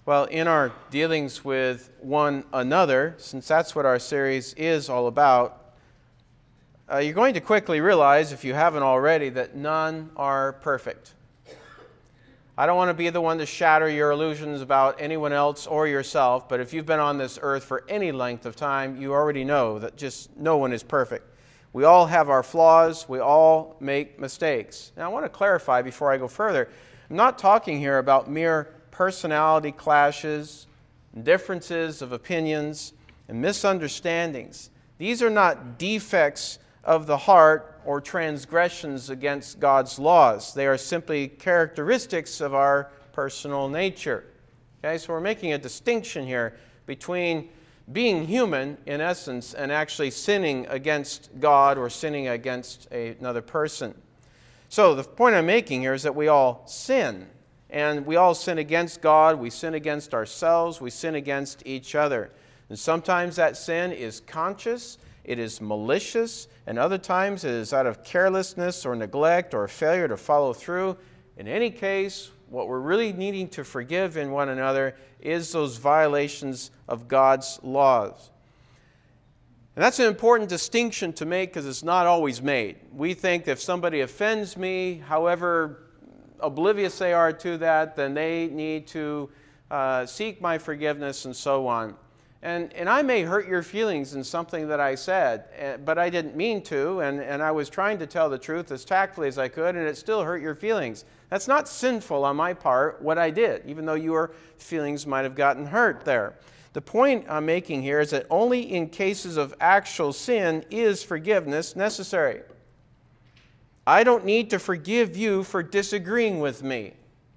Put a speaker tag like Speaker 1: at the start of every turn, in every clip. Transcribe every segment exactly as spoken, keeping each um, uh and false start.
Speaker 1: Well, in our dealings with one another, since that's what our series is all about, uh, you're going to quickly realize, if you haven't already, that none are perfect. I don't want to be the one to shatter your illusions about anyone else or yourself, but if you've been on this earth for any length of time, you already know that just no one is perfect. We all have our flaws. We all make mistakes. Now, I want to clarify before I go further. I'm not talking here about mere personality clashes, differences of opinions, and misunderstandings. These are not defects of the heart or transgressions against God's laws. They are simply characteristics of our personal nature. Okay, so we're making a distinction here between being human, in essence, and actually sinning against God or sinning against a, another person. So the point I'm making here is that we all sin. And we all sin against God, we sin against ourselves, we sin against each other. And sometimes that sin is conscious, it is malicious, and other times it is out of carelessness or neglect or failure to follow through. In any case, what we're really needing to forgive in one another is those violations of God's laws. And that's an important distinction to make because it's not always made. We think that if somebody offends me, however oblivious they are to that, then they need to uh, seek my forgiveness and so on. And and I may hurt your feelings in something that I said, but I didn't mean to, and, and I was trying to tell the truth as tactfully as I could, and it still hurt your feelings. That's not sinful on my part, what I did, even though your feelings might have gotten hurt there. The point I'm making here is that only in cases of actual sin is forgiveness necessary. I don't need to forgive you for disagreeing with me.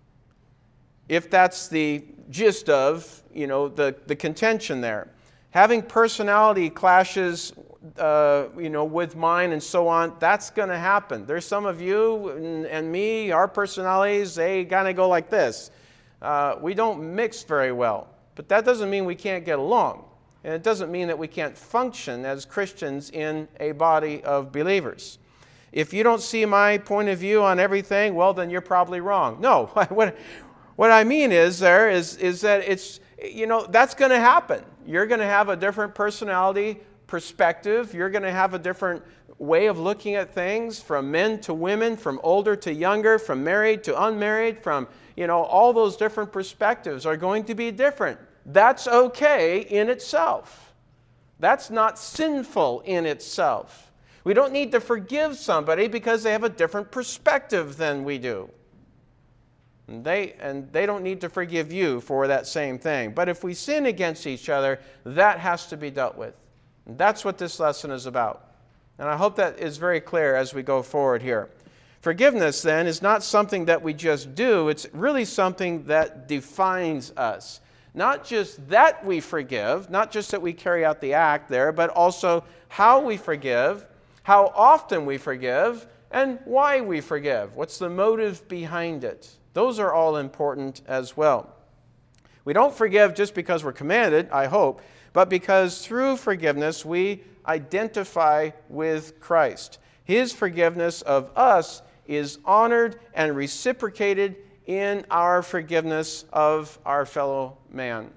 Speaker 1: If that's the gist of, you know, the, the contention there. Having personality clashes, uh, you know, with mine and so on, that's going to happen. There's some of you and, and me, our personalities, they kind of go like this. Uh, we don't mix very well. But that doesn't mean we can't get along. And it doesn't mean that we can't function as Christians in a body of believers. If you don't see my point of view on everything, well, then you're probably wrong. No, what, what I mean is there is, is that it's, you know, that's going to happen. You're going to have a different personality perspective. You're going to have a different way of looking at things, from men to women, from older to younger, from married to unmarried, from, you know, all those different perspectives are going to be different. That's okay in itself. That's not sinful in itself. We don't need to forgive somebody because they have a different perspective than we do. And they, and they don't need to forgive you for that same thing. But if we sin against each other, that has to be dealt with. And that's what this lesson is about. And I hope that is very clear as we go forward here. Forgiveness, then, is not something that we just do. It's really something that defines us. Not just that we forgive, not just that we carry out the act there, but also how we forgive, how often we forgive, and why we forgive. What's the motive behind it? Those are all important as well. We don't forgive just because we're commanded, I hope, but because through forgiveness we identify with Christ. His forgiveness of us is honored and reciprocated in our forgiveness of our fellow man.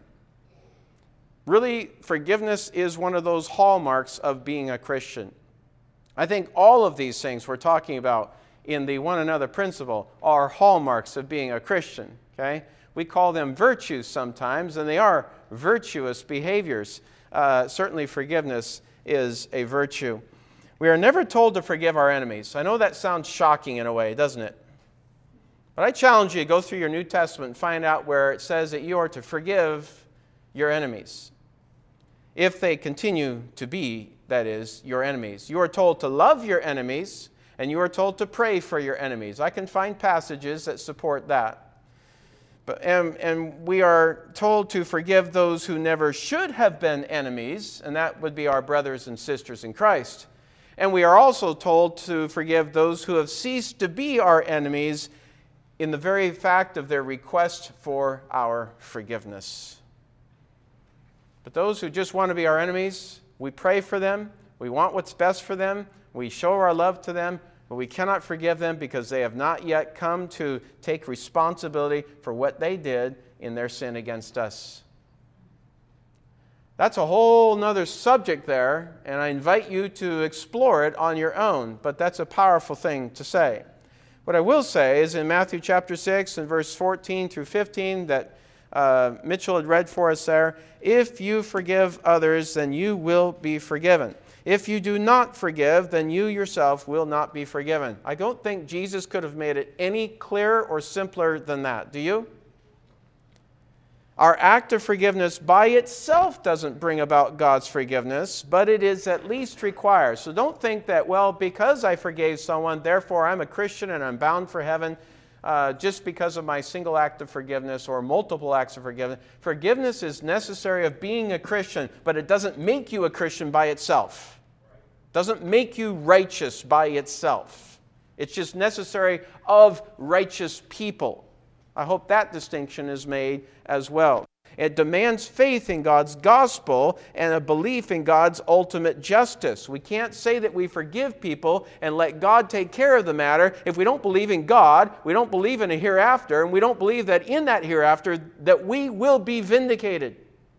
Speaker 1: Really, forgiveness is one of those hallmarks of being a Christian. I think all of these things we're talking about in the one another principle are hallmarks of being a Christian. Okay? We call them virtues sometimes, and they are virtuous behaviors. Uh, certainly forgiveness is a virtue. We are never told to forgive our enemies. I know that sounds shocking in a way, doesn't it? But I challenge you to go through your New Testament and find out where it says that you are to forgive your enemies. If they continue to be, that is, your enemies. You are told to love your enemies, and you are told to pray for your enemies. I can find passages that support that. But, and, and we are told to forgive those who never should have been enemies, and that would be our brothers and sisters in Christ. And we are also told to forgive those who have ceased to be our enemies in the very fact of their request for our forgiveness. But those who just want to be our enemies, we pray for them, we want what's best for them, we show our love to them, but we cannot forgive them because they have not yet come to take responsibility for what they did in their sin against us. That's a whole nother subject there, and I invite you to explore it on your own, but that's a powerful thing to say. What I will say is in Matthew chapter six and verse fourteen through fifteen that uh, Mitchell had read for us there, if you forgive others, then you will be forgiven. If you do not forgive, then you yourself will not be forgiven. I don't think Jesus could have made it any clearer or simpler than that. Do you? Our act of forgiveness by itself doesn't bring about God's forgiveness, but it is at least required. So don't think that, well, because I forgave someone, therefore I'm a Christian and I'm bound for heaven uh, just because of my single act of forgiveness or multiple acts of forgiveness. Forgiveness is necessary of being a Christian, but it doesn't make you a Christian by itself. It doesn't make you righteous by itself. It's just necessary of righteous people. I hope that distinction is made as well. It demands faith in God's gospel and a belief in God's ultimate justice. We can't say that we forgive people and let God take care of the matter if we don't believe in God, we don't believe in a hereafter, and we don't believe that in that hereafter that we will be vindicated.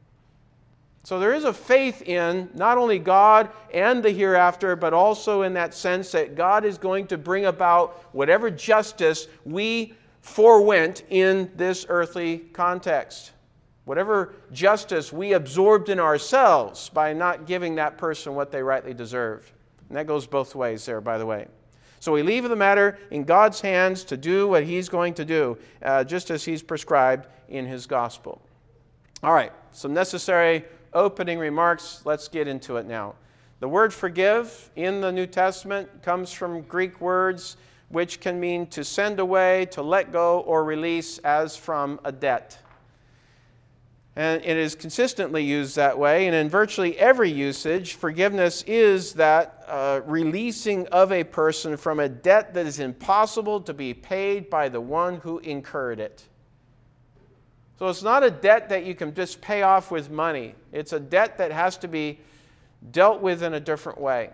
Speaker 1: So there is a faith in not only God and the hereafter, but also in that sense that God is going to bring about whatever justice we forewent in this earthly context. Whatever justice we absorbed in ourselves by not giving that person what they rightly deserved. And that goes both ways there, by the way. So we leave the matter in God's hands to do what He's going to do, uh, just as He's prescribed in His gospel. All right, some necessary opening remarks. Let's get into it now. The word forgive in the New Testament comes from Greek words which can mean to send away, to let go, or release as from a debt. And it is consistently used that way, and in virtually every usage, forgiveness is that uh, releasing of a person from a debt that is impossible to be paid by the one who incurred it. So it's not a debt that you can just pay off with money. It's a debt that has to be dealt with in a different way.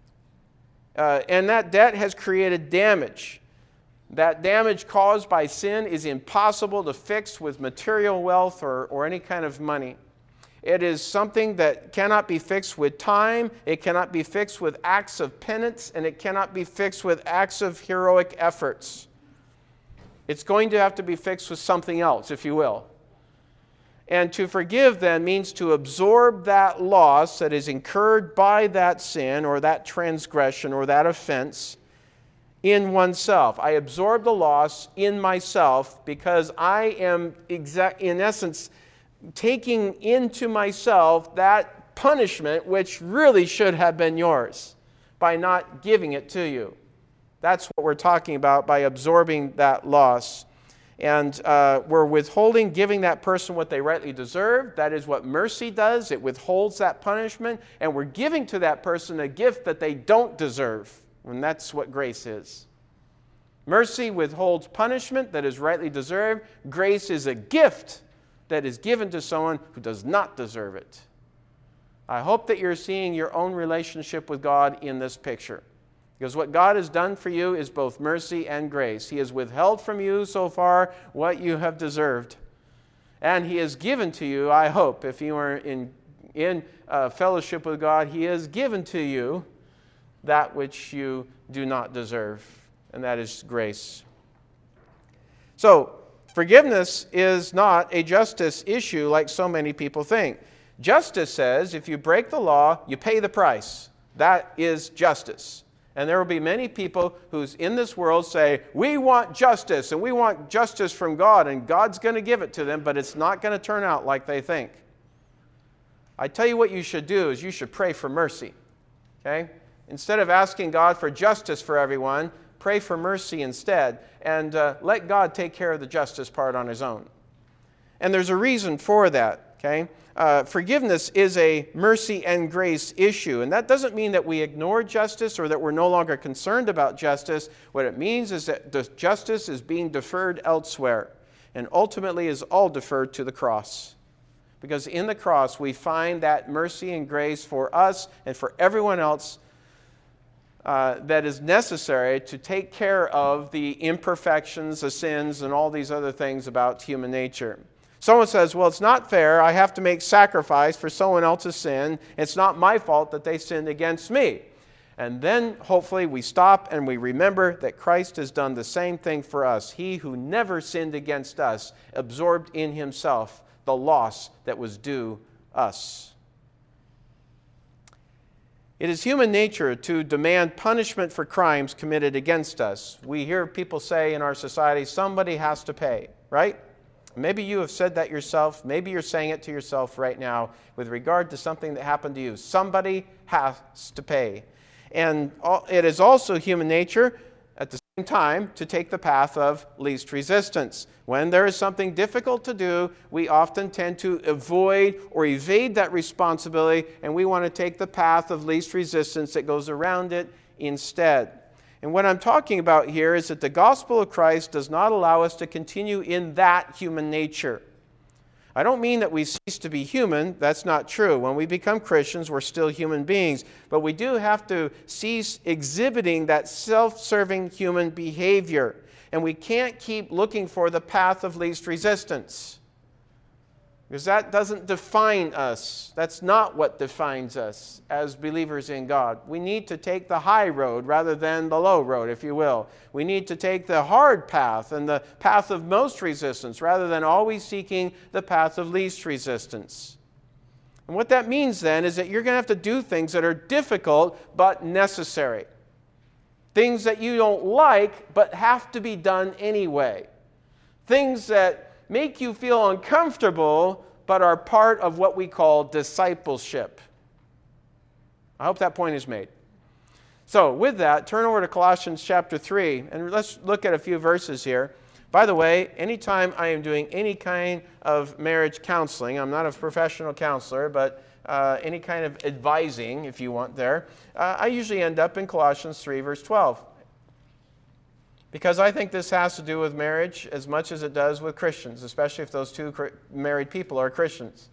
Speaker 1: Uh, and that debt has created damage. That damage caused by sin is impossible to fix with material wealth or, or any kind of money. It is something that cannot be fixed with time, it cannot be fixed with acts of penance, and it cannot be fixed with acts of heroic efforts. It's going to have to be fixed with something else, if you will. And to forgive then means to absorb that loss that is incurred by that sin or that transgression or that offense in oneself. I absorb the loss in myself because I am, exa- in essence, taking into myself that punishment which really should have been yours by not giving it to you. That's what we're talking about by absorbing that loss. And uh, we're withholding giving that person what they rightly deserve. That is what mercy does. It withholds that punishment. And we're giving to that person a gift that they don't deserve. And that's what grace is. Mercy withholds punishment that is rightly deserved. Grace is a gift that is given to someone who does not deserve it. I hope that you're seeing your own relationship with God in this picture. Because what God has done for you is both mercy and grace. He has withheld from you so far what you have deserved. And He has given to you, I hope, if you are in, in uh, fellowship with God, He has given to you that which you do not deserve. And that is grace. So, forgiveness is not a justice issue like so many people think. Justice says if you break the law, you pay the price. That is justice. And there will be many people who's in this world say, we want justice, and we want justice from God, and God's going to give it to them, but it's not going to turn out like they think. I tell you what you should do is you should pray for mercy. Okay? Instead of asking God for justice for everyone, pray for mercy instead, and uh, let God take care of the justice part on His own. And there's a reason for that. Okay? Uh, forgiveness is a mercy and grace issue. And that doesn't mean that we ignore justice or that we're no longer concerned about justice. What it means is that the justice is being deferred elsewhere and ultimately is all deferred to the cross. Because in the cross we find that mercy and grace for us and for everyone else uh, that is necessary to take care of the imperfections, the sins, and all these other things about human nature. Someone says, well, it's not fair. I have to make sacrifice for someone else's sin. It's not my fault that they sinned against me. And then hopefully we stop and we remember that Christ has done the same thing for us. He who never sinned against us absorbed in himself the loss that was due us. It is human nature to demand punishment for crimes committed against us. We hear people say in our society, somebody has to pay, right? Maybe you have said that yourself. Maybe you're saying it to yourself right now with regard to something that happened to you. Somebody has to pay. And it is also human nature at the same time to take the path of least resistance. When there is something difficult to do, we often tend to avoid or evade that responsibility, and we want to take the path of least resistance that goes around it instead. And what I'm talking about here is that the gospel of Christ does not allow us to continue in that human nature. I don't mean that we cease to be human. That's not true. When we become Christians, we're still human beings. But we do have to cease exhibiting that self-serving human behavior. And we can't keep looking for the path of least resistance, because that doesn't define us. That's not what defines us as believers in God. We need to take the high road rather than the low road, if you will. We need to take the hard path and the path of most resistance rather than always seeking the path of least resistance. And what that means then is that you're going to have to do things that are difficult but necessary. Things that you don't like but have to be done anyway. Things that make you feel uncomfortable, but are part of what we call discipleship. I hope that point is made. So, with that, turn over to Colossians chapter three, and let's look at a few verses here. By the way, anytime I am doing any kind of marriage counseling, I'm not a professional counselor, but uh, any kind of advising, if you want there, uh, I usually end up in Colossians three, verse twelve. Because I think this has to do with marriage as much as it does with Christians, especially if those two married people are Christians.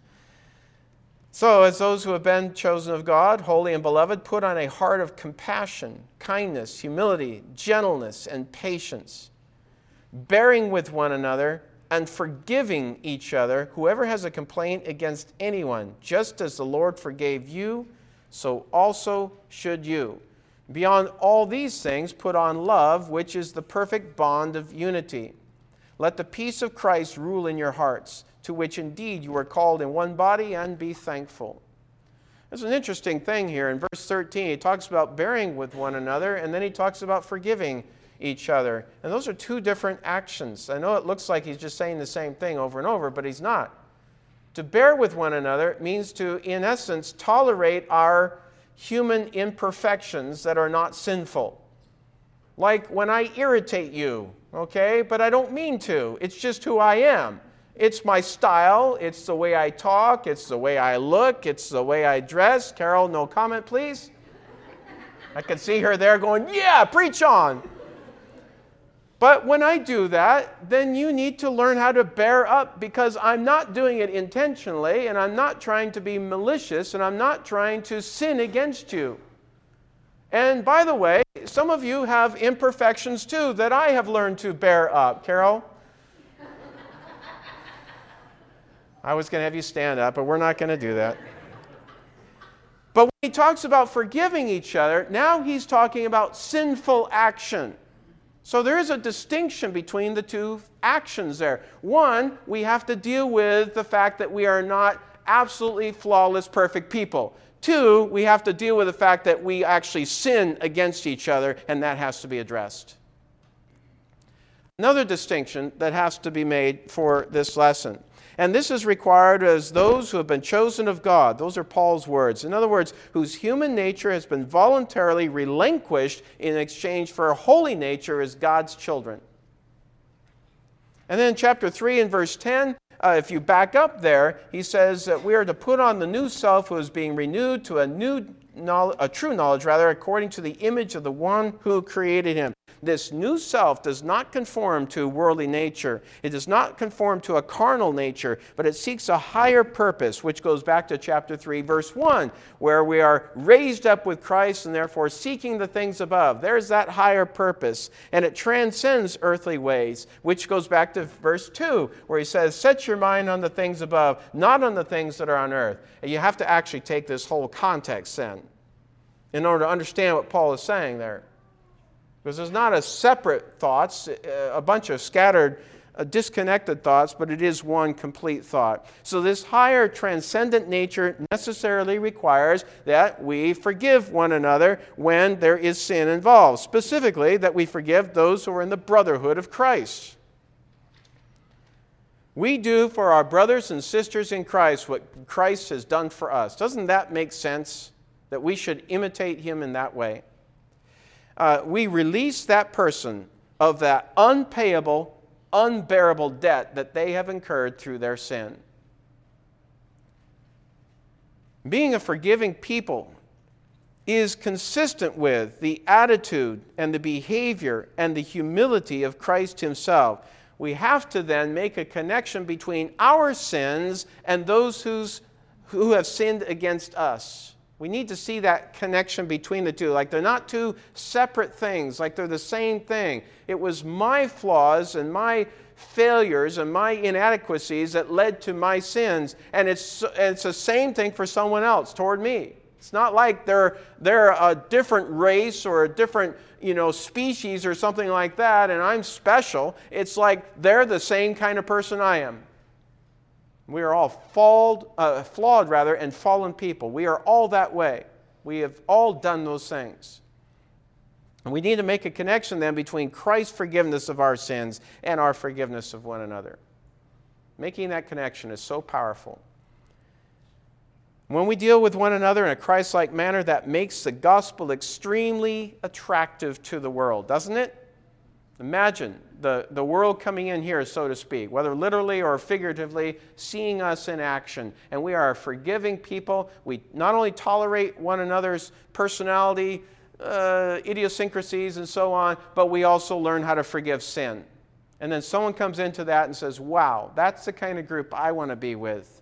Speaker 1: So, as those who have been chosen of God, holy and beloved, put on a heart of compassion, kindness, humility, gentleness, and patience, bearing with one another and forgiving each other, whoever has a complaint against anyone, just as the Lord forgave you, so also should you. Beyond all these things, put on love, which is the perfect bond of unity. Let the peace of Christ rule in your hearts, to which indeed you are called in one body, and be thankful. There's an interesting thing here. In verse thirteen, he talks about bearing with one another, and then he talks about forgiving each other. And those are two different actions. I know it looks like he's just saying the same thing over and over, but he's not. To bear with one another means to, in essence, tolerate our human imperfections that are not sinful. Like when I irritate you, okay, but I don't mean to. It's just who I am. It's my style. It's the way I talk. It's the way I look. It's the way I dress. Carol, no comment, please. I can see her there going, yeah, preach on. But when I do that, then you need to learn how to bear up, because I'm not doing it intentionally, and I'm not trying to be malicious, and I'm not trying to sin against you. And by the way, some of you have imperfections too that I have learned to bear up. Carol? I was going to have you stand up, but we're not going to do that. But when he talks about forgiving each other, now he's talking about sinful action. So there is a distinction between the two actions there. One, we have to deal with the fact that we are not absolutely flawless, perfect people. Two, we have to deal with the fact that we actually sin against each other, and that has to be addressed. Another distinction that has to be made for this lesson. And this is required as those who have been chosen of God. Those are Paul's words. In other words, whose human nature has been voluntarily relinquished in exchange for a holy nature as God's children. And then in chapter three and verse ten, uh, if you back up there, he says that we are to put on the new self who is being renewed to a new knowledge, a true knowledge, rather, according to the image of the one who created him. This new self does not conform to worldly nature. It does not conform to a carnal nature, but it seeks a higher purpose, which goes back to chapter three, verse one, where we are raised up with Christ and therefore seeking the things above. There's that higher purpose, and it transcends earthly ways, which goes back to verse two, where he says, set your mind on the things above, not on the things that are on earth. And you have to actually take this whole context then, in order to understand what Paul is saying there. Because there's not a separate thoughts, a bunch of scattered, uh, disconnected thoughts, but it is one complete thought. So this higher transcendent nature necessarily requires that we forgive one another when there is sin involved. Specifically, that we forgive those who are in the brotherhood of Christ. We do for our brothers and sisters in Christ what Christ has done for us. Doesn't that make sense? That we should imitate him in that way. Uh, we release that person of that unpayable, unbearable debt that they have incurred through their sin. Being a forgiving people is consistent with the attitude and the behavior and the humility of Christ himself. We have to then make a connection between our sins and those who's, who have sinned against us. We need to see that connection between the two. Like they're not two separate things, like they're the same thing. It was my flaws and my failures and my inadequacies that led to my sins. And it's, it's the same thing for someone else toward me. It's not like they're, they're a different race or a different you know, species or something like that, and I'm special. It's like they're the same kind of person I am. We are all flawed, uh, flawed rather, and fallen people. We are all that way. We have all done those things. And we need to make a connection then between Christ's forgiveness of our sins and our forgiveness of one another. Making that connection is so powerful. When we deal with one another in a Christ-like manner, that makes the gospel extremely attractive to the world, doesn't it? Imagine the, the world coming in here, so to speak, whether literally or figuratively, seeing us in action. And we are a forgiving people. We not only tolerate one another's personality, uh, idiosyncrasies, and so on, but we also learn how to forgive sin. And then someone comes into that and says, wow, that's the kind of group I want to be with.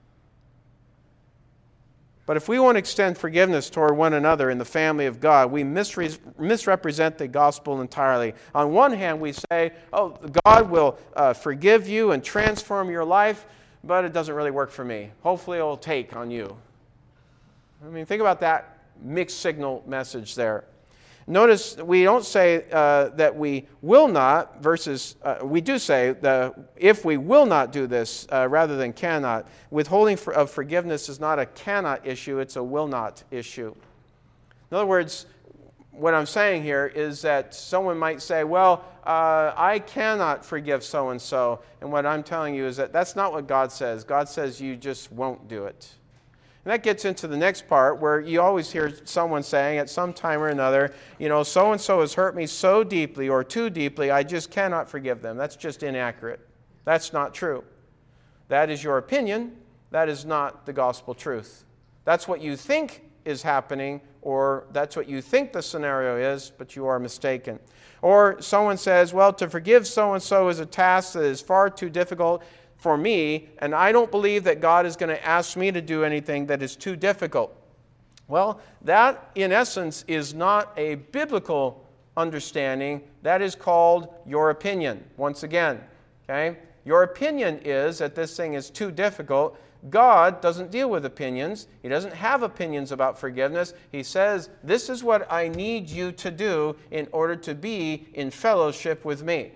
Speaker 1: But if we want to extend forgiveness toward one another in the family of God, we misre- misrepresent the gospel entirely. On one hand, we say, oh, God will uh, forgive you and transform your life, but it doesn't really work for me. Hopefully it will take on you. I mean, think about that mixed signal message there. Notice we don't say uh, that we will not versus, uh, we do say that if we will not do this uh, rather than cannot. Withholding for, of forgiveness is not a cannot issue, it's a will not issue. In other words, what I'm saying here is that someone might say, well, uh, I cannot forgive so-and-so. And what I'm telling you is that that's not what God says. God says you just won't do it. And that gets into the next part where you always hear someone saying at some time or another, you know, so-and-so has hurt me so deeply or too deeply, I just cannot forgive them. That's just inaccurate. That's not true. That is your opinion. That is not the gospel truth. That's what you think is happening, or that's what you think the scenario is, but you are mistaken. Or someone says, well, to forgive so-and-so is a task that is far too difficult for me, and I don't believe that God is going to ask me to do anything that is too difficult. Well, that, in essence, is not a biblical understanding. That is called your opinion, once again. Okay? Your opinion is that this thing is too difficult. God doesn't deal with opinions. He doesn't have opinions about forgiveness. He says, this is what I need you to do in order to be in fellowship with me.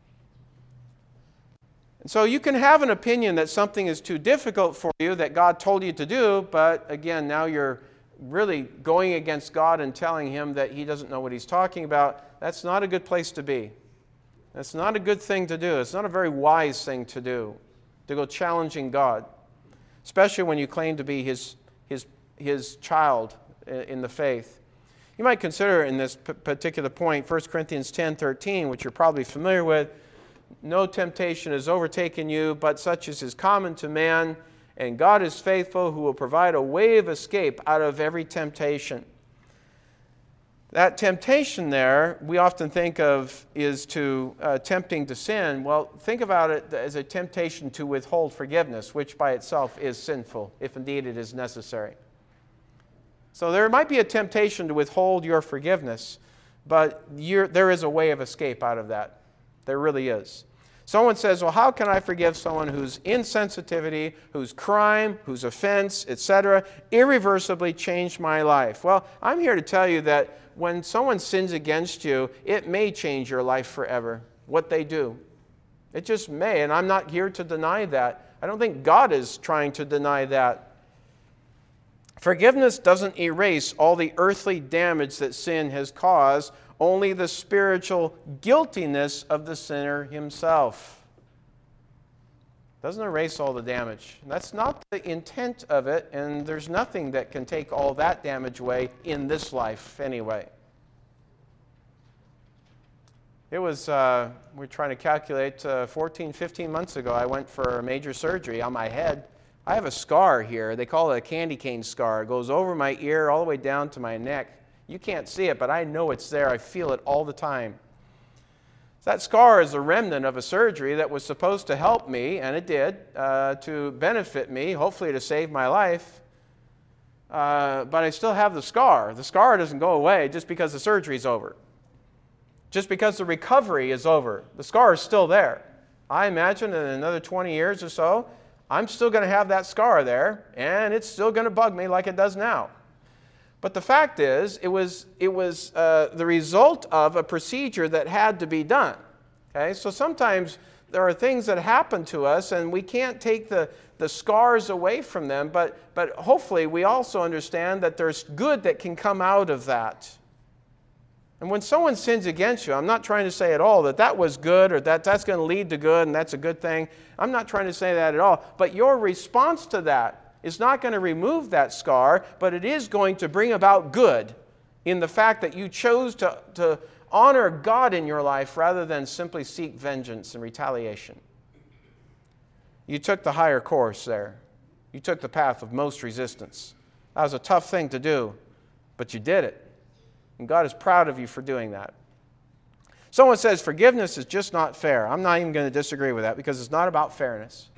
Speaker 1: So you can have an opinion that something is too difficult for you that God told you to do, but again, now you're really going against God and telling him that he doesn't know what he's talking about. That's not a good place to be. That's not a good thing to do. It's not a very wise thing to do, to go challenging God, especially when you claim to be his, his, his child in the faith. You might consider in this p- particular point, First Corinthians ten thirteen, which you're probably familiar with. No temptation has overtaken you, but such as is common to man, and God is faithful, who will provide a way of escape out of every temptation. that temptation there, we often think of is to uh, tempting to sin. Well, think about it as a temptation to withhold forgiveness, which by itself is sinful, if indeed it is necessary. So there might be a temptation to withhold your forgiveness, but you're, there is a way of escape out of that. There really is. Someone says, well, how can I forgive someone whose insensitivity, whose crime, whose offense, et cetera, irreversibly changed my life? Well, I'm here to tell you that when someone sins against you, it may change your life forever, what they do. It just may, and I'm not here to deny that. I don't think God is trying to deny that. Forgiveness doesn't erase all the earthly damage that sin has caused, only the spiritual guiltiness of the sinner himself. Doesn't erase all the damage. That's not the intent of it, and there's nothing that can take all that damage away in this life anyway. It was, uh, we were trying to calculate, uh, fourteen, fifteen months ago, I went for a major surgery on my head. I have a scar here. They call it a candy cane scar. It goes over my ear all the way down to my neck. You can't see it, but I know it's there. I feel it all the time. That scar is a remnant of a surgery that was supposed to help me, and it did, uh, to benefit me, hopefully to save my life. Uh, but I still have the scar. The scar doesn't go away just because the surgery is over. Just because the recovery is over. The scar is still there. I imagine in another twenty years or so, I'm still going to have that scar there, and it's still going to bug me like it does now. But the fact is, it was, it was uh, the result of a procedure that had to be done. Okay? So sometimes there are things that happen to us, and we can't take the, the scars away from them, but, but hopefully we also understand that there's good that can come out of that. And when someone sins against you, I'm not trying to say at all that that was good or that that's going to lead to good and that's a good thing. I'm not trying to say that at all. But your response to that is not going to remove that scar, but it is going to bring about good in the fact that you chose to, to honor God in your life rather than simply seek vengeance and retaliation. You took the higher course there. You took the path of most resistance. That was a tough thing to do, but you did it. And God is proud of you for doing that. Someone says forgiveness is just not fair. I'm not even going to disagree with that because it's not about fairness.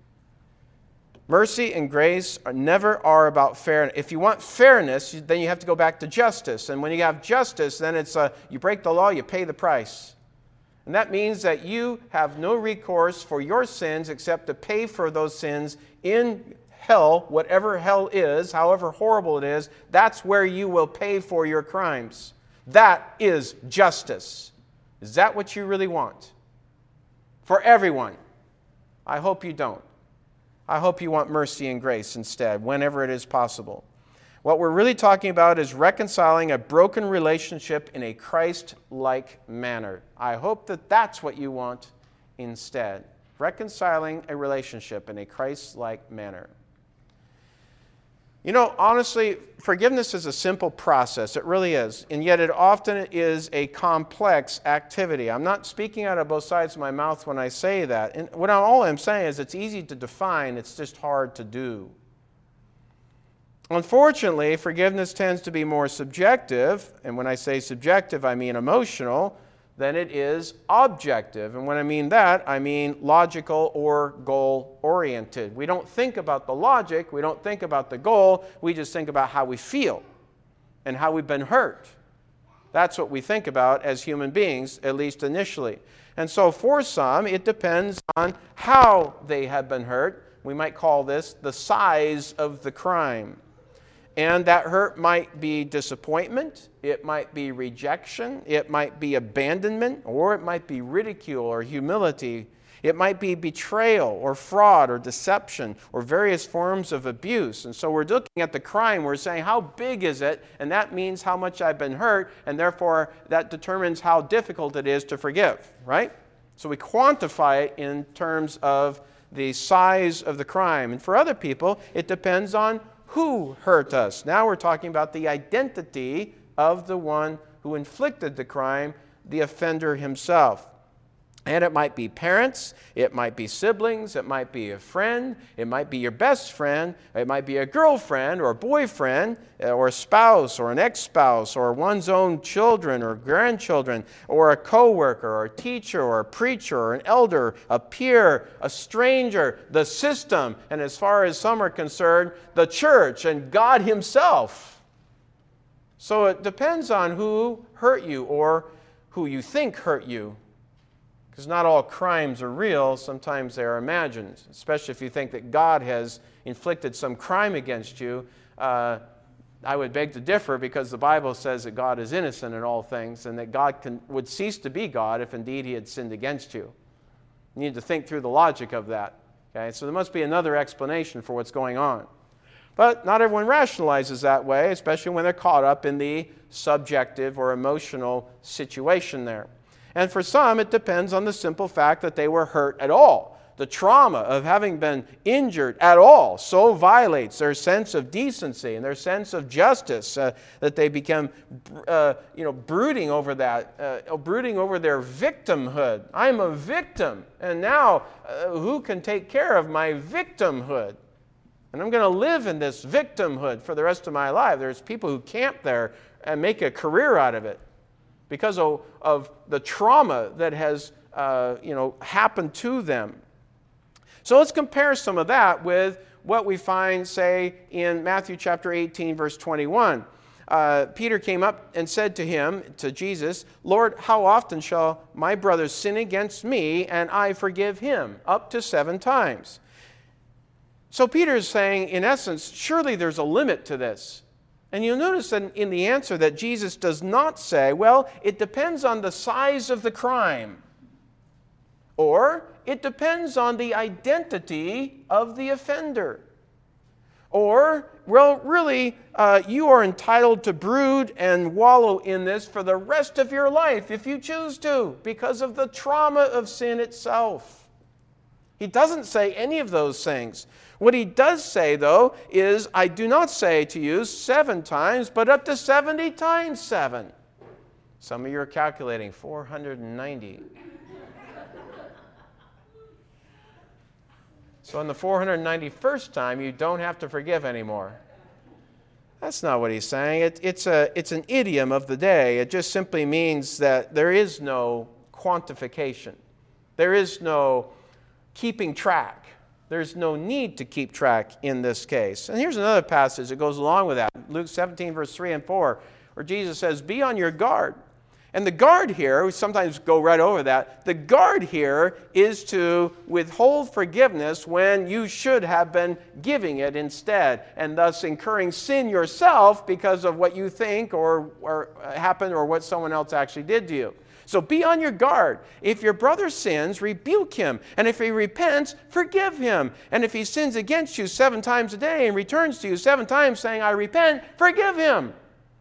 Speaker 1: Mercy and grace are never are about fairness. If you want fairness, then you have to go back to justice. And when you have justice, then it's uh, you break the law, you pay the price. And that means that you have no recourse for your sins except to pay for those sins in hell, whatever hell is, however horrible it is. That's where you will pay for your crimes. That is justice. Is that what you really want? For everyone? I hope you don't. I hope you want mercy and grace instead, whenever it is possible. What we're really talking about is reconciling a broken relationship in a Christ-like manner. I hope that that's what you want instead. Reconciling a relationship in a Christ-like manner. You know, honestly, forgiveness is a simple process. It really is. And yet it often is a complex activity. I'm not speaking out of both sides of my mouth when I say that. And what I'm, all I'm saying is it's easy to define. It's just hard to do. Unfortunately, forgiveness tends to be more subjective. And when I say subjective, I mean emotional. Than it is objective. And when I mean that, I mean logical or goal-oriented. We don't think about the logic, we don't think about the goal, we just think about how we feel and how we've been hurt. That's what we think about as human beings, at least initially. And so for some, it depends on how they have been hurt. We might call this the size of the crime. And that hurt might be disappointment, it might be rejection, it might be abandonment, or it might be ridicule or humility. It might be betrayal or fraud or deception or various forms of abuse. And so we're looking at the crime, we're saying how big is it, and that means how much I've been hurt, and therefore that determines how difficult it is to forgive, right? So we quantify it in terms of the size of the crime. And for other people, it depends on who hurt us. Now we're talking about the identity of the one who inflicted the crime, the offender himself. And it might be parents, it might be siblings, it might be a friend, it might be your best friend, it might be a girlfriend or a boyfriend or a spouse or an ex-spouse or one's own children or grandchildren or a coworker or a teacher or a preacher or an elder, a peer, a stranger, the system, and as far as some are concerned, the church and God Himself. So it depends on who hurt you or who you think hurt you. Because not all crimes are real, sometimes they are imagined, especially if you think that God has inflicted some crime against you. Uh, I would beg to differ, because the Bible says that God is innocent in all things and that God can, would cease to be God if indeed He had sinned against you. You need to think through the logic of that. Okay? So there must be another explanation for what's going on. But not everyone rationalizes that way, especially when they're caught up in the subjective or emotional situation there. And for some, it depends on the simple fact that they were hurt at all. The trauma of having been injured at all so violates their sense of decency and their sense of justice uh, that they become, uh, you know, brooding over that, uh, brooding over their victimhood. I'm a victim, and now uh, who can take care of my victimhood? And I'm going to live in this victimhood for the rest of my life. There's people who camp there and make a career out of it, because of, of the trauma that has uh, you know, happened to them. So let's compare some of that with what we find, say, in Matthew chapter eighteen, verse twenty-one. Uh, Peter came up and said to him, to Jesus, "Lord, how often shall my brother sin against me and I forgive him? Up to seven times." So Peter is saying, in essence, surely there's a limit to this. And you'll notice that in the answer that Jesus does not say, well, it depends on the size of the crime. Or it depends on the identity of the offender. Or, well, really, uh, you are entitled to brood and wallow in this for the rest of your life if you choose to, because of the trauma of sin itself. He doesn't say any of those things. What he does say, though, is, I do not say to you seven times, but up to seventy times seven. Some of you are calculating four hundred ninety. So on the four hundred ninety-first time, you don't have to forgive anymore. That's not what he's saying. It, it's, a, it's an idiom of the day. It just simply means that there is no quantification. There is no keeping track. There's no need to keep track in this case. And here's another passage that goes along with that. Luke seventeen, verse three and four, where Jesus says, "Be on your guard." And the guard here, we sometimes go right over that, the guard here is to withhold forgiveness when you should have been giving it instead, and thus incurring sin yourself because of what you think or, or happened or what someone else actually did to you. So be on your guard. If your brother sins, rebuke him. And if he repents, forgive him. And if he sins against you seven times a day and returns to you seven times saying, "I repent," forgive him.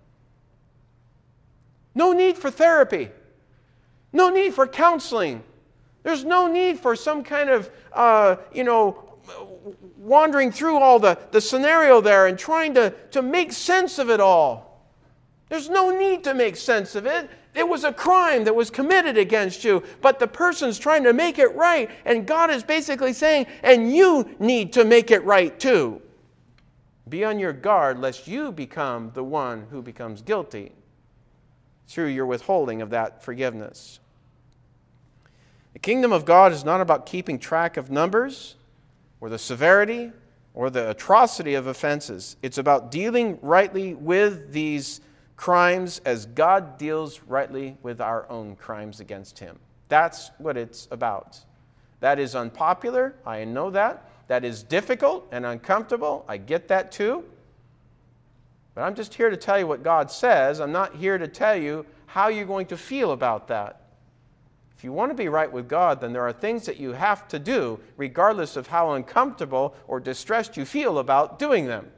Speaker 1: No need for therapy. No need for counseling. There's no need for some kind of, uh, you know, wandering through all the, the scenario there and trying to, to make sense of it all. There's no need to make sense of it. It was a crime that was committed against you, but the person's trying to make it right, and God is basically saying, and you need to make it right too. Be on your guard lest you become the one who becomes guilty through your withholding of that forgiveness. The kingdom of God is not about keeping track of numbers or the severity or the atrocity of offenses. It's about dealing rightly with these crimes as God deals rightly with our own crimes against Him. That's what it's about. That is unpopular. I know that. That is difficult and uncomfortable. I get that too. But I'm just here to tell you what God says. I'm not here to tell you how you're going to feel about that. If you want to be right with God, then there are things that you have to do, regardless of how uncomfortable or distressed you feel about doing them.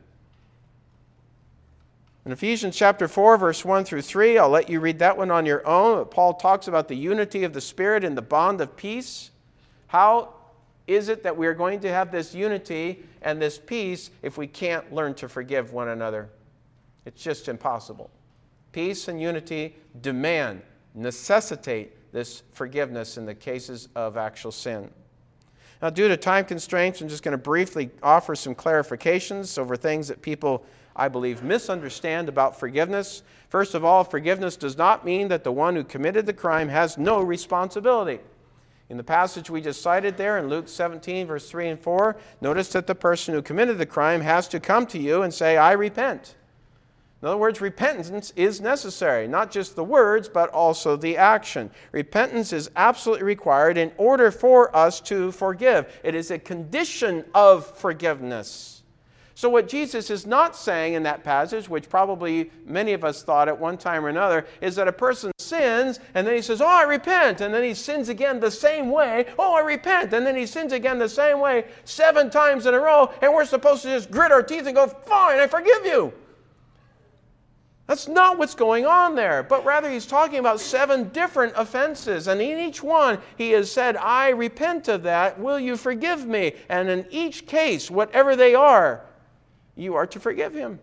Speaker 1: In Ephesians chapter four, verse one through three, I'll let you read that one on your own. Paul talks about the unity of the Spirit and the bond of peace. How is it that we're going to have this unity and this peace if we can't learn to forgive one another? It's just impossible. Peace and unity demand, necessitate this forgiveness in the cases of actual sin. Now, due to time constraints, I'm just going to briefly offer some clarifications over things that people, I believe, misunderstand about forgiveness. First of all, forgiveness does not mean that the one who committed the crime has no responsibility. In the passage we just cited there in Luke seventeen, verse three and four, notice that the person who committed the crime has to come to you and say, I repent. In other words, repentance is necessary, not just the words, but also the action. Repentance is absolutely required in order for us to forgive. It is a condition of forgiveness. So what Jesus is not saying in that passage, which probably many of us thought at one time or another, is that a person sins, and then he says, oh, I repent, and then he sins again the same way, oh, I repent, and then he sins again the same way seven times in a row, and we're supposed to just grit our teeth and go, fine, I forgive you. That's not what's going on there, but rather he's talking about seven different offenses, and in each one he has said, I repent of that, will you forgive me? And in each case, whatever they are, you are to forgive him.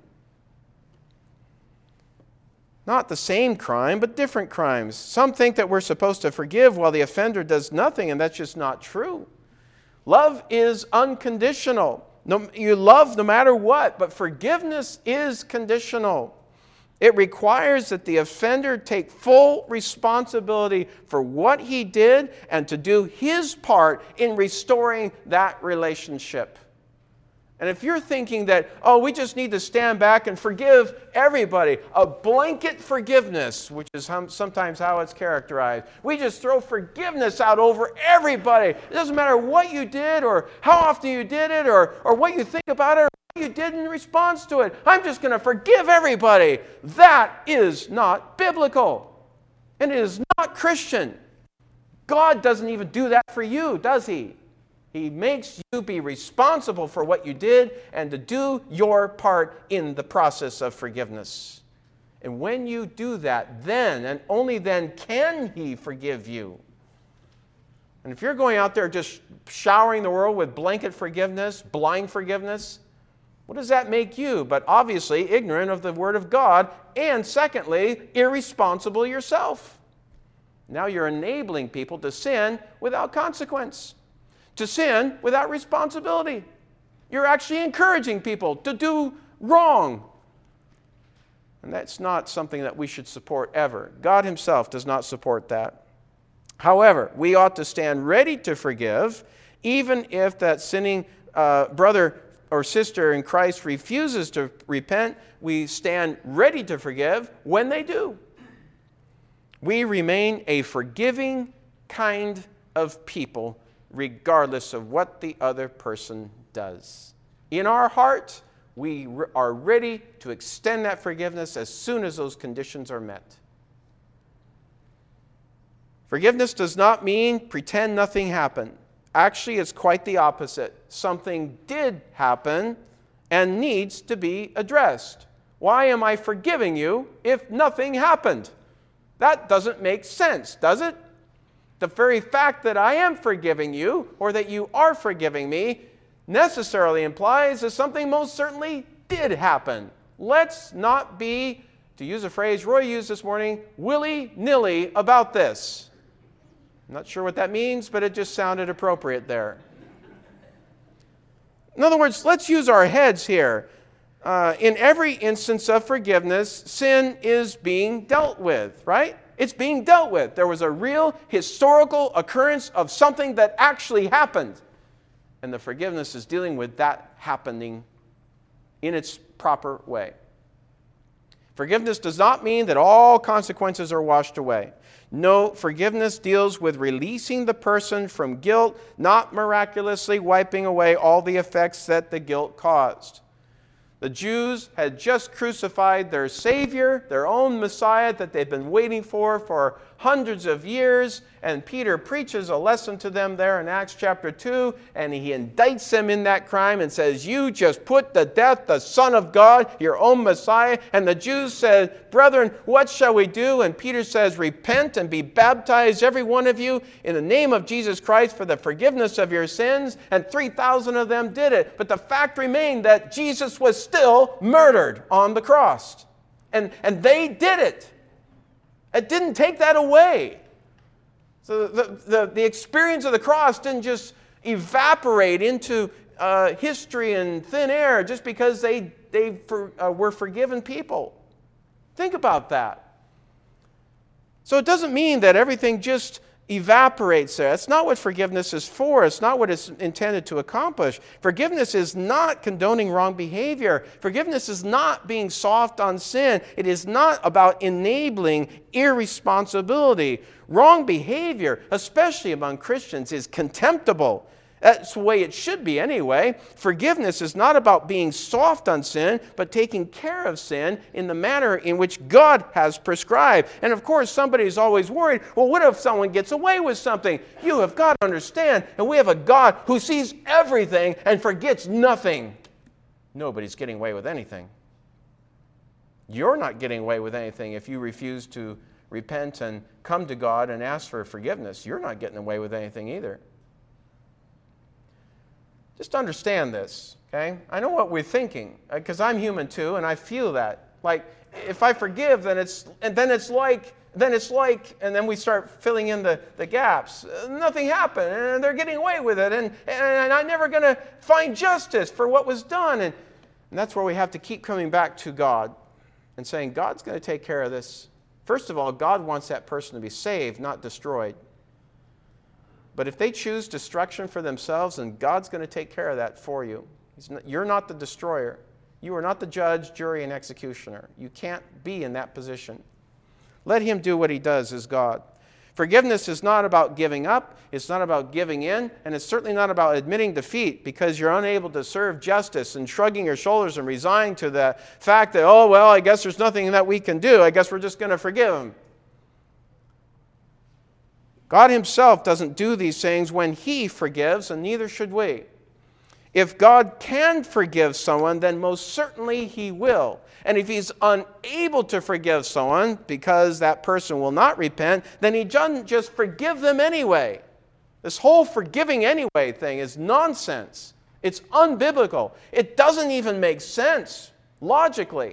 Speaker 1: Not the same crime, but different crimes. Some think that we're supposed to forgive while the offender does nothing, and that's just not true. Love is unconditional. No, you love no matter what, but forgiveness is conditional. It requires that the offender take full responsibility for what he did and to do his part in restoring that relationship. And if you're thinking that, oh, we just need to stand back and forgive everybody, a blanket forgiveness, which is sometimes how it's characterized. We just throw forgiveness out over everybody. It doesn't matter what you did or how often you did it or, or what you think about it or what you did in response to it. I'm just going to forgive everybody. That is not biblical. And it is not Christian. God doesn't even do that for you, does he? He makes you be responsible for what you did and to do your part in the process of forgiveness. And when you do that, then and only then can he forgive you. And if you're going out there just showering the world with blanket forgiveness, blind forgiveness, what does that make you? But obviously ignorant of the Word of God, and secondly, irresponsible yourself. Now you're enabling people to sin without consequence. To sin without responsibility. You're actually encouraging people to do wrong. And that's not something that we should support ever. God himself does not support that. However, we ought to stand ready to forgive, even if that sinning uh, brother or sister in Christ refuses to repent. We stand ready to forgive when they do. We remain a forgiving kind of people, regardless of what the other person does. In our heart, we are ready to extend that forgiveness as soon as those conditions are met. Forgiveness does not mean pretend nothing happened. Actually, it's quite the opposite. Something did happen and needs to be addressed. Why am I forgiving you if nothing happened? That doesn't make sense, does it? The very fact that I am forgiving you, or that you are forgiving me, necessarily implies that something most certainly did happen. Let's not be, to use a phrase Roy used this morning, willy-nilly about this. I'm not sure what that means, but it just sounded appropriate there. In other words, let's use our heads here. Uh, in every instance of forgiveness, sin is being dealt with, right? It's being dealt with. There was a real historical occurrence of something that actually happened. And the forgiveness is dealing with that happening in its proper way. Forgiveness does not mean that all consequences are washed away. No, forgiveness deals with releasing the person from guilt, not miraculously wiping away all the effects that the guilt caused. The Jews had just crucified their Savior, their own Messiah that they'd been waiting for for hundreds of years, and Peter preaches a lesson to them there in Acts chapter two, and he indicts them in that crime and says, you just put to death the Son of God, your own Messiah. And the Jews said, brethren, what shall we do? And Peter says, repent and be baptized, every one of you, in the name of Jesus Christ for the forgiveness of your sins. And three thousand of them did it. But the fact remained that Jesus was still murdered on the cross. And, and they did it. It didn't take that away. So the, the, the experience of the cross didn't just evaporate into uh, history and thin air just because they, they for, uh, were forgiven people. Think about that. So it doesn't mean that everything just evaporates there. That's not what forgiveness is for. It's not what it's intended to accomplish. Forgiveness is not condoning wrong behavior. Forgiveness is not being soft on sin. It is not about enabling irresponsibility. Wrong behavior, especially among Christians, is contemptible. That's the way it should be anyway. Forgiveness is not about being soft on sin, but taking care of sin in the manner in which God has prescribed. And of course, somebody is always worried, well, what if someone gets away with something? You have got to understand, and we have a God who sees everything and forgets nothing. Nobody's getting away with anything. You're not getting away with anything if you refuse to repent and come to God and ask for forgiveness. You're not getting away with anything either. Just understand this, okay? I know what we're thinking, because I'm human too, and I feel that. Like, if I forgive, then it's and then it's like, then it's like, and then we start filling in the, the gaps. Uh, nothing happened, and they're getting away with it, and, and I'm never going to find justice for what was done. And, and that's where we have to keep coming back to God and saying, God's going to take care of this. First of all, God wants that person to be saved, not destroyed. But if they choose destruction for themselves, then God's going to take care of that for you. He's not, you're not the destroyer. You are not the judge, jury, and executioner. You can't be in that position. Let Him do what He does as God. Forgiveness is not about giving up. It's not about giving in. And it's certainly not about admitting defeat because you're unable to serve justice and shrugging your shoulders and resigning to the fact that, oh, well, I guess there's nothing that we can do. I guess we're just going to forgive them. God Himself doesn't do these things when He forgives, and neither should we. If God can forgive someone, then most certainly He will. And if He's unable to forgive someone because that person will not repent, then He doesn't just forgive them anyway. This whole forgiving anyway thing is nonsense. It's unbiblical. It doesn't even make sense logically.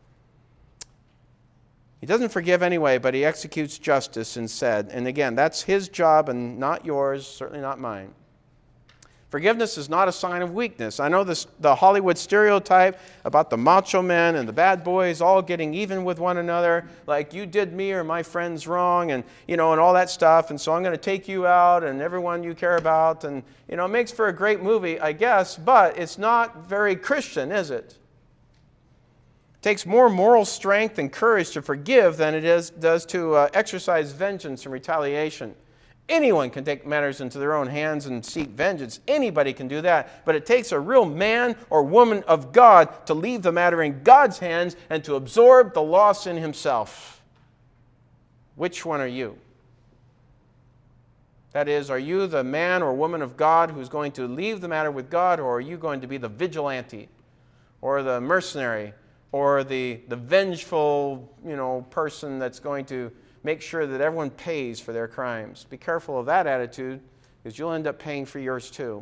Speaker 1: He doesn't forgive anyway, but He executes justice instead. And again, that's His job and not yours, certainly not mine. Forgiveness is not a sign of weakness. I know this, the Hollywood stereotype about the macho men and the bad boys all getting even with one another, like you did me or my friends wrong, and you know, and all that stuff, and so I'm going to take you out and everyone you care about, and you know, it makes for a great movie, I guess, but it's not very Christian, is it? It takes more moral strength and courage to forgive than it is, does to uh, exercise vengeance and retaliation. Anyone can take matters into their own hands and seek vengeance. Anybody can do that. But it takes a real man or woman of God to leave the matter in God's hands and to absorb the loss in Himself. Which one are you? That is, are you the man or woman of God who's going to leave the matter with God, or are you going to be the vigilante or the mercenary or the, the vengeful, you know, person that's going to make sure that everyone pays for their crimes? Be careful of that attitude, because you'll end up paying for yours too.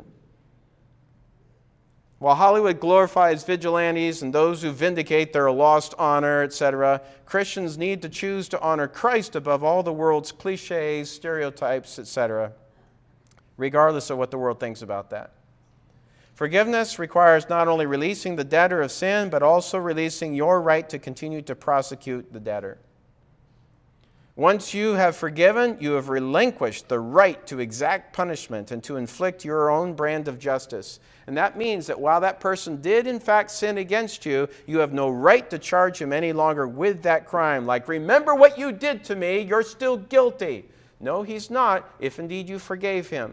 Speaker 1: While Hollywood glorifies vigilantes and those who vindicate their lost honor, et cetera, Christians need to choose to honor Christ above all the world's cliches, stereotypes, et cetera, regardless of what the world thinks about that. Forgiveness requires not only releasing the debtor of sin, but also releasing your right to continue to prosecute the debtor. Once you have forgiven, you have relinquished the right to exact punishment and to inflict your own brand of justice. And that means that while that person did in fact sin against you, you have no right to charge him any longer with that crime. Like, remember what you did to me, you're still guilty. No, he's not, if indeed you forgave him.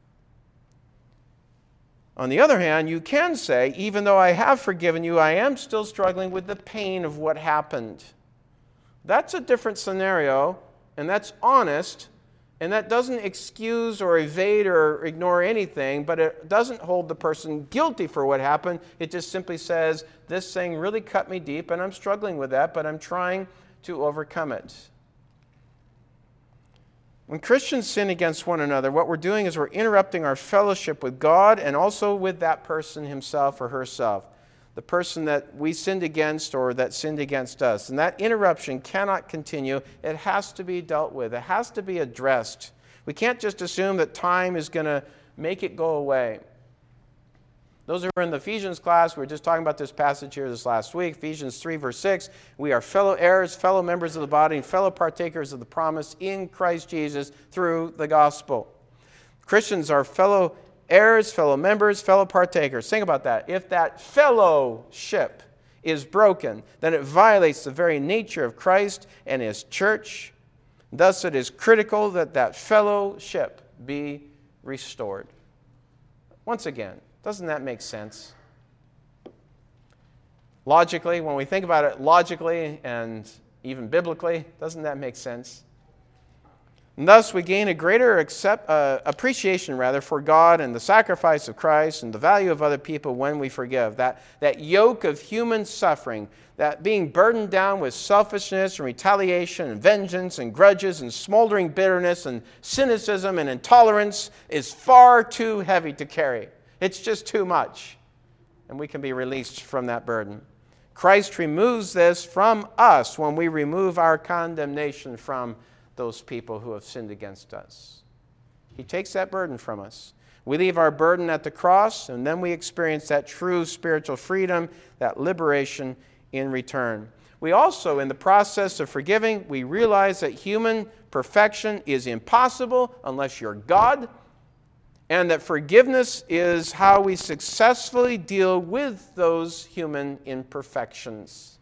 Speaker 1: On the other hand, you can say, even though I have forgiven you, I am still struggling with the pain of what happened. That's a different scenario, and that's honest, and that doesn't excuse or evade or ignore anything, but it doesn't hold the person guilty for what happened. It just simply says, this thing really cut me deep, and I'm struggling with that, but I'm trying to overcome it. When Christians sin against one another, what we're doing is we're interrupting our fellowship with God and also with that person himself or herself, the person that we sinned against or that sinned against us. And that interruption cannot continue. It has to be dealt with. It has to be addressed. We can't just assume that time is going to make it go away. Those who are in the Ephesians class, we were just talking about this passage here this last week, Ephesians three, verse six. We are fellow heirs, fellow members of the body, and fellow partakers of the promise in Christ Jesus through the gospel. Christians are fellow heirs, fellow members, fellow partakers. Think about that. If that fellowship is broken, then it violates the very nature of Christ and His church. Thus, it is critical that that fellowship be restored. Once again, doesn't that make sense? Logically, when we think about it logically and even biblically, doesn't that make sense? And thus, we gain a greater accept, uh, appreciation, rather, for God and the sacrifice of Christ and the value of other people when we forgive. That, that yoke of human suffering, that being burdened down with selfishness and retaliation and vengeance and grudges and smoldering bitterness and cynicism and intolerance is far too heavy to carry. It's just too much. And we can be released from that burden. Christ removes this from us when we remove our condemnation from those people who have sinned against us. He takes that burden from us. We leave our burden at the cross, and then we experience that true spiritual freedom, that liberation in return. We also, in the process of forgiving, we realize that human perfection is impossible unless you're God, and that forgiveness is how we successfully deal with those human imperfections.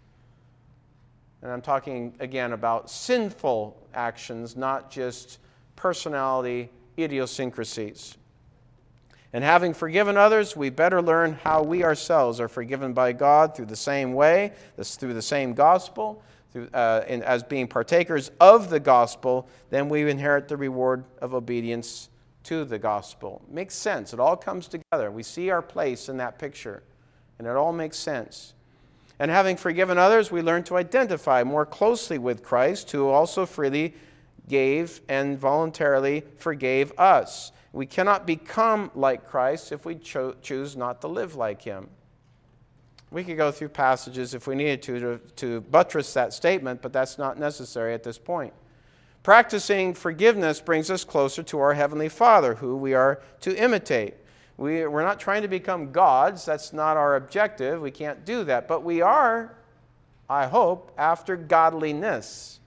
Speaker 1: And I'm talking, again, about sinful actions, not just personality idiosyncrasies. And having forgiven others, we better learn how we ourselves are forgiven by God through the same way, through the same gospel, through, uh, and as being partakers of the gospel, then we inherit the reward of obedience to the gospel. Makes sense. It all comes together. We see our place in that picture, and it all makes sense. And having forgiven others, we learn to identify more closely with Christ, who also freely gave and voluntarily forgave us. We cannot become like Christ if we cho- choose not to live like Him. We could go through passages if we needed to, to to buttress that statement, but that's not necessary at this point. Practicing forgiveness brings us closer to our Heavenly Father, who we are to imitate. We, we're not trying to become gods. That's not our objective. We can't do that. But we are, I hope, after godliness.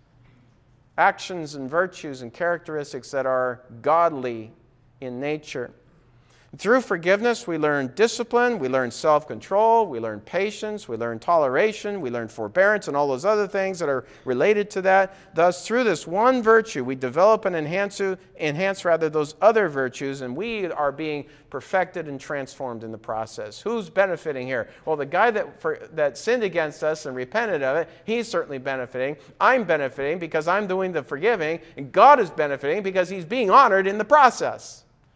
Speaker 1: Actions and virtues and characteristics that are godly in nature. Through forgiveness, we learn discipline, we learn self-control, we learn patience, we learn toleration, we learn forbearance, and all those other things that are related to that. Thus, through this one virtue, we develop and enhance, enhance rather those other virtues, and we are being perfected and transformed in the process. Who's benefiting here? Well, the guy that, for, that sinned against us and repented of it, he's certainly benefiting. I'm benefiting because I'm doing the forgiving, and God is benefiting because He's being honored in the process.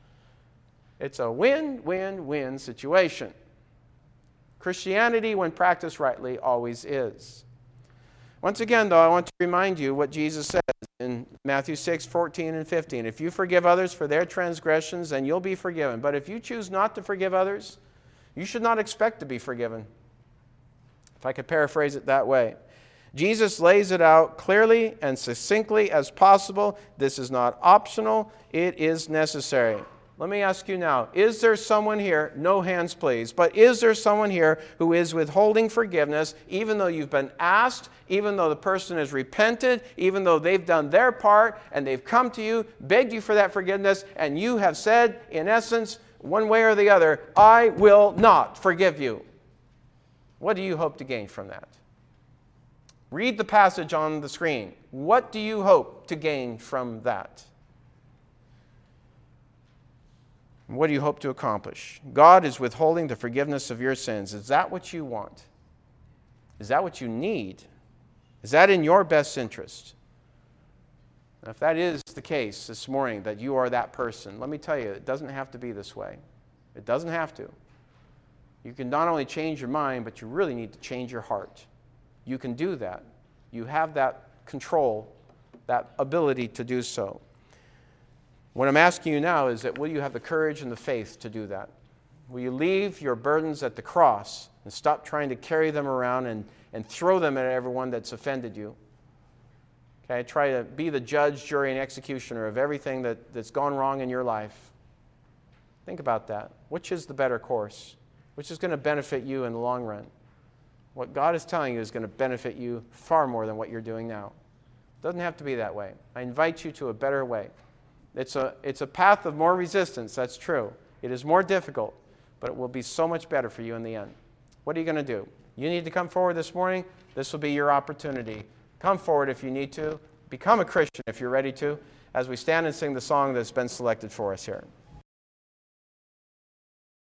Speaker 1: It's a win-win-win situation. Christianity, when practiced rightly, always is. Once again, though, I want to remind you what Jesus says in Matthew six, fourteen and fifteen. If you forgive others for their transgressions, then you'll be forgiven. But if you choose not to forgive others, you should not expect to be forgiven. If I could paraphrase it that way. Jesus lays it out clearly and succinctly as possible. This is not optional. It is necessary. Let me ask you now, is there someone here, no hands please, but is there someone here who is withholding forgiveness even though you've been asked, even though the person has repented, even though they've done their part and they've come to you, begged you for that forgiveness, and you have said, in essence, one way or the other, I will not forgive you? What do you hope to gain from that? Read the passage on the screen. What do you hope to gain from that? What do you hope to accomplish? God is withholding the forgiveness of your sins. Is that what you want? Is that what you need? Is that in your best interest? Now, if that is the case this morning, that you are that person, let me tell you, it doesn't have to be this way. It doesn't have to. You can not only change your mind, but you really need to change your heart. You can do that. You have that control, that ability to do so. What I'm asking you now is that will you have the courage and the faith to do that? Will you leave your burdens at the cross and stop trying to carry them around and, and throw them at everyone that's offended you? Okay, try to be the judge, jury, and executioner of everything that, that's gone wrong in your life. Think about that. Which is the better course? Which is going to benefit you in the long run? What God is telling you is going to benefit you far more than what you're doing now. It doesn't have to be that way. I invite you to a better way. It's a, it's a path of more resistance, that's true. It is more difficult, but it will be so much better for you in the end. What are you going to do? You need to come forward this morning. This will be your opportunity. Come forward if you need to. Become a Christian if you're ready to, as we stand and sing the song that's been selected for us here.